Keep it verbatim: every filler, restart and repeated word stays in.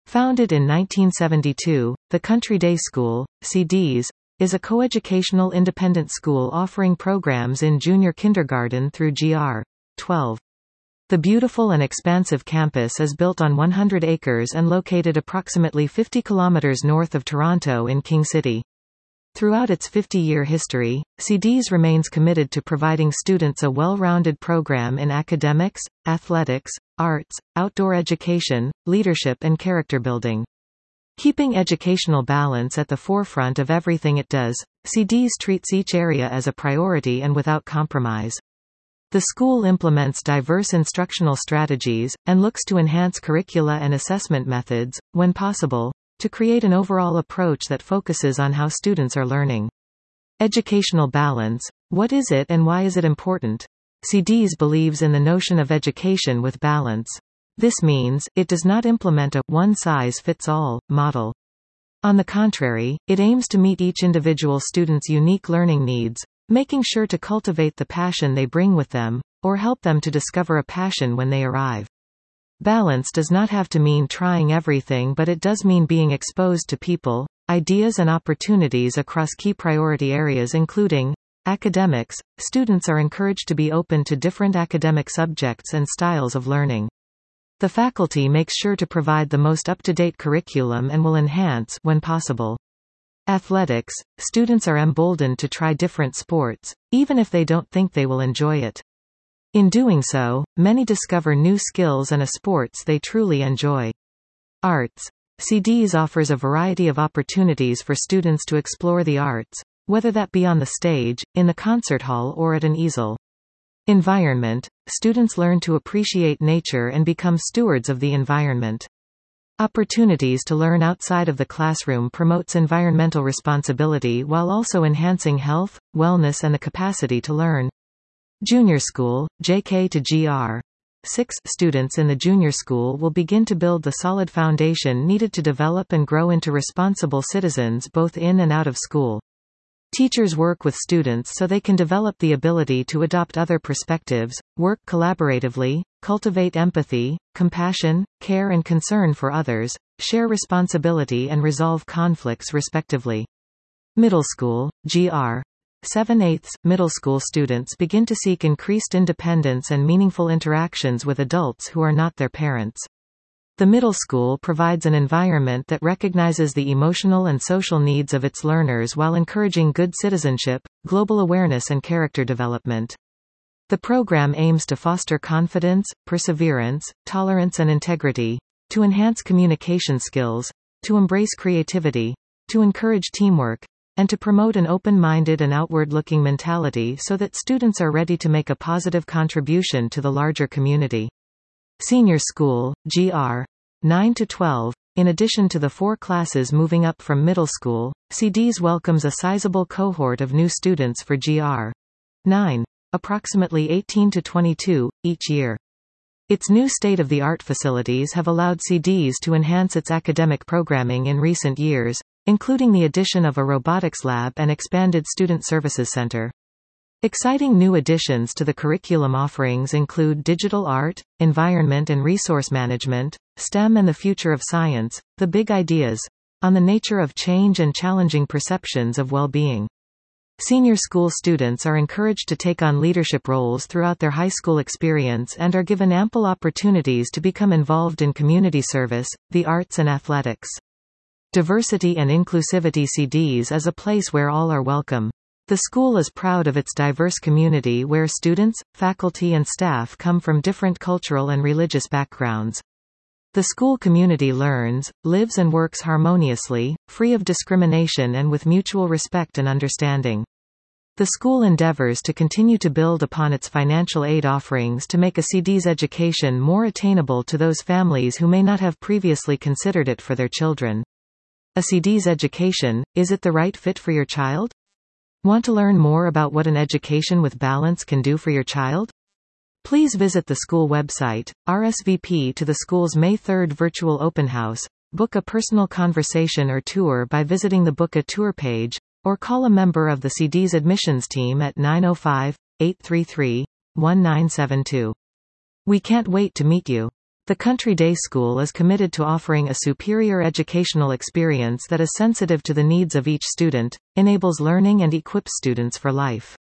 Founded in nineteen seventy-two, the Country Day School, C Ds, is a coeducational independent school offering programs in junior kindergarten through G R twelve. The beautiful and expansive campus is built on one hundred acres and located approximately fifty kilometers north of Toronto in King City. Throughout its fifty-year history, C Ds remains committed to providing students a well-rounded program in academics, athletics, arts, outdoor education, leadership and character building. Keeping educational balance at the forefront of everything it does, C Ds treats each area as a priority and without compromise. The school implements diverse instructional strategies, and looks to enhance curricula and assessment methods, when possible, to create an overall approach that focuses on how students are learning. Educational balance. What is it and why is it important? C Ds believes in the notion of education with balance. This means, it does not implement a one-size-fits-all model. On the contrary, it aims to meet each individual student's unique learning needs, making sure to cultivate the passion they bring with them, or help them to discover a passion when they arrive. Balance does not have to mean trying everything, but it does mean being exposed to people, ideas and opportunities across key priority areas including academics. Students are encouraged to be open to different academic subjects and styles of learning. The faculty makes sure to provide the most up-to-date curriculum and will enhance, when possible. Athletics. Students are emboldened to try different sports, even if they don't think they will enjoy it. In doing so, many discover new skills and a sports they truly enjoy. Arts. C Ds offers a variety of opportunities for students to explore the arts, whether that be on the stage, in the concert hall or at an easel. Environment. Students learn to appreciate nature and become stewards of the environment. Opportunities to learn outside of the classroom promotes environmental responsibility while also enhancing health, wellness and the capacity to learn. Junior School, J K to G R six. Students in the junior school will begin to build the solid foundation needed to develop and grow into responsible citizens both in and out of school. Teachers work with students so they can develop the ability to adopt other perspectives, work collaboratively, cultivate empathy, compassion, care and concern for others, share responsibility and resolve conflicts respectively. Middle School, G R seven eighths. Middle school students begin to seek increased independence and meaningful interactions with adults who are not their parents. The middle school provides an environment that recognizes the emotional and social needs of its learners while encouraging good citizenship, global awareness and character development. The program aims to foster confidence, perseverance, tolerance and integrity, to enhance communication skills, to embrace creativity, to encourage teamwork, and to promote an open-minded and outward-looking mentality so that students are ready to make a positive contribution to the larger community. Senior School, G R nine to twelve. In addition to the four classes moving up from middle school, C Ds welcomes a sizable cohort of new students for G R nine, approximately eighteen to twenty-two, each year. Its new state-of-the-art facilities have allowed C Ds to enhance its academic programming in recent years, including the addition of a robotics lab and expanded student services center. Exciting new additions to the curriculum offerings include digital art, environment and resource management, STEM and the future of science, the big ideas, on the nature of change and challenging perceptions of well-being. Senior school students are encouraged to take on leadership roles throughout their high school experience and are given ample opportunities to become involved in community service, the arts and athletics. Diversity and inclusivity. C Ds is a place where all are welcome. The school is proud of its diverse community where students, faculty and staff come from different cultural and religious backgrounds. The school community learns, lives and works harmoniously, free of discrimination and with mutual respect and understanding. The school endeavors to continue to build upon its financial aid offerings to make a C D's education more attainable to those families who may not have previously considered it for their children. A C D's education, is it the right fit for your child? Want to learn more about what an education with balance can do for your child? Please visit the school website, R S V P to the school's May third virtual open house, book a personal conversation or tour by visiting the Book a Tour page, or call a member of the C D's admissions team at nine oh five, eight three three, one nine seven two. We can't wait to meet you. The Country Day School is committed to offering a superior educational experience that is sensitive to the needs of each student, enables learning and equips students for life.